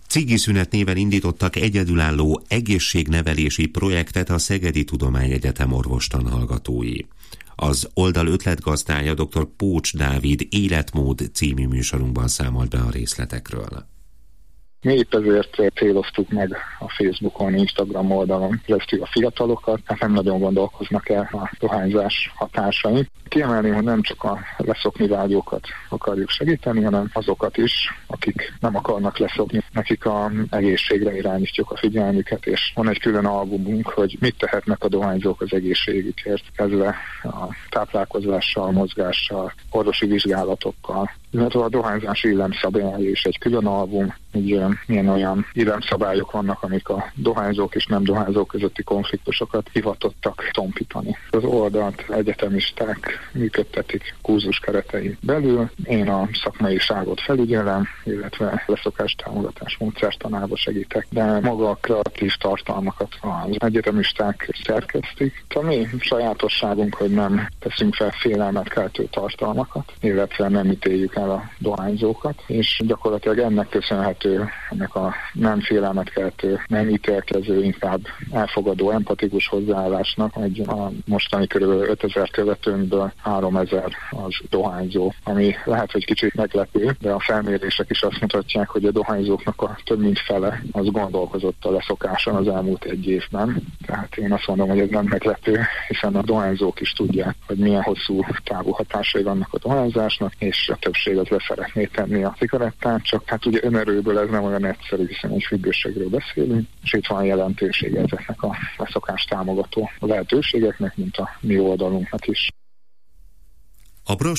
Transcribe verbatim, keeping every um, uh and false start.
Cigiszünet néven indítottak egyedülálló egészségnevelési projektet a Szegedi Tudományegyetem orvostanhallgatói. Az oldal ötletgazdája dr. Pócs Dávid Életmód című műsorunkban számolt be a részletekről. Mi épp ezért céloztuk meg a Facebookon, Instagram oldalon keresztül a fiatalokat, hát nem nagyon gondolkoznak el a dohányzás hatásain. Kiemelném, hogy nem csak a leszokni vágyókat akarjuk segíteni, hanem azokat is, akik nem akarnak leszokni, nekik az egészségre irányítjuk a figyelmüket, és van egy külön albumunk, hogy mit tehetnek a dohányzók az egészségükért, kezdve a táplálkozással, mozgással, orvosi vizsgálatokkal, illetve a dohányzás illemszabályai is egy külön album, hogy milyen olyan illemszabályok vannak, amik a dohányzók és nem dohányzók közötti konfliktusokat hivatottak tompítani. Az oldalt egyetemisták működtetik kurzus keretein belül. Én a szakmaiságot felügyelem, illetve leszokás támogatás módszertanába segítek, de maga a kreatív tartalmakat az egyetemisták szerkesztik. A mi sajátosságunk, hogy nem teszünk fel félelmet keltő tartalmakat, illetve nem ítéljük el a dohányzókat, és gyakorlatilag ennek köszönhető, ennek a nem félelmet keltő, nem ítélkező, inkább elfogadó, empatikus hozzáállásnak, hogy a mostani körülbelül ötezer követőnkből háromezer az dohányzó, ami lehet, hogy kicsit meglepő, de a felmérések is azt mutatják, hogy a dohányzóknak a több mint fele az gondolkozott a leszokáson az elmúlt egy évben. Tehát én azt mondom, hogy ez nem meglepő, hiszen a dohányzók is tudják, hogy milyen hosszú távú hatásai vannak a dohányzásnak, és a többség az le szeretné tenni a cigarettát, csak hát ugye önerőből ez nem olyan egyszerű, hiszen egy függőségről beszélünk, és itt van jelentősége ezeknek a leszokás támogató lehetőségeknek, mint a mi oldalunknak is. A